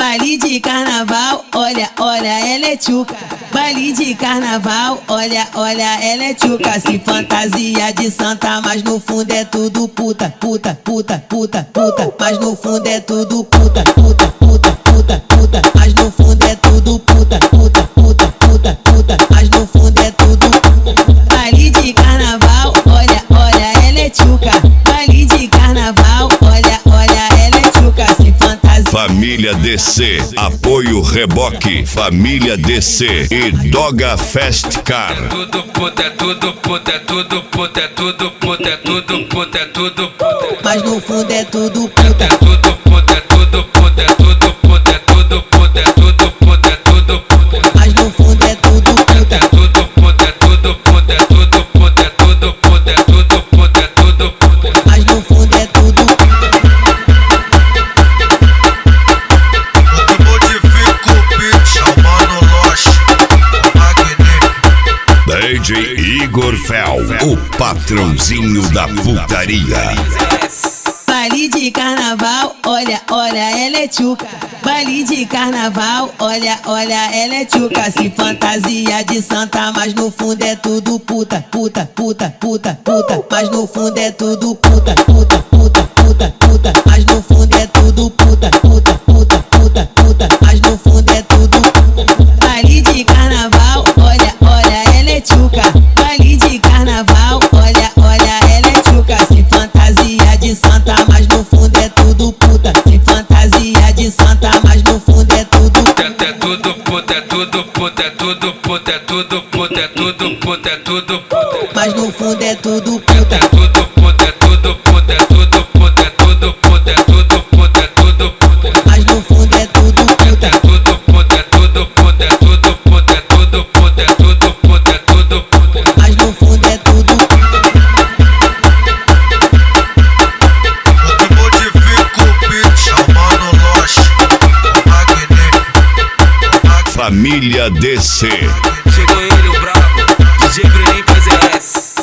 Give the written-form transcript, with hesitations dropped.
Baile de carnaval, olha, olha, ela é tchuca. Baile de carnaval, olha, olha, ela é tchuca. Se fantasia de santa, mas no fundo é tudo puta, puta, puta, puta, puta. Mas no fundo é tudo puta, puta, puta, puta, puta. Mas no fundo é tudo puta, puta, puta, puta, puta. Mas no fundo é tudo. Baile de carnaval, olha, olha, ela é tchuca. Baile de carnaval, olha, olha, ela é tchuca. Se fantasia. Família DC, apoio Reboque, Família DC e Doga Fest Car. Tudo puta, é tudo puta, é tudo puta, é tudo puta, é tudo puta, é tudo puta. Mas no fundo é tudo puta. É tudo puta, é tudo puta, é tudo puta, é tudo puta, é tudo puta, é tudo puta. Mas no fundo é tudo puta. É tudo puta, é tudo puta, é tudo puta, é tudo puta, é tudo puta, é tudo puta. Mas no fundo é tudo. DJ Igor Fel, o patrãozinho da putaria. Baile de carnaval, olha, olha, ela é tchuca. Baile de carnaval, olha, olha, ela é tchuca. Se fantasia de santa, mas no fundo é tudo puta, puta, puta, puta, puta. Mas no fundo é tudo puta, puta, puta, puta, puta. Mas no fundo é tudo puta, puta, puta, puta, puta. Mas no fundo é tudo. Baile de carnaval, olha, olha, ela é tchuca. Baile de carnaval, olha, olha, ela é tchuca. Se fantasia de santa, mas no fundo é tudo puta. Se fantasia de santa, mas no fundo é tudo. É tudo puta, é tudo puta, é tudo puta, é tudo puta, é tudo puta, é tudo puta. Mas no fundo é tudo puta. É tudo puta, é tudo puta, é tudo puta, é tudo puta, é tudo puta, é tudo puta. Mas no fundo é tudo puta. É tudo puta, é tudo puta, é tudo puta, é tudo puta, é tudo puta, é tudo puta. Mas no fundo é tudo. Família DC. Chegou ele, o brabo, DJ Bruninho faz RS.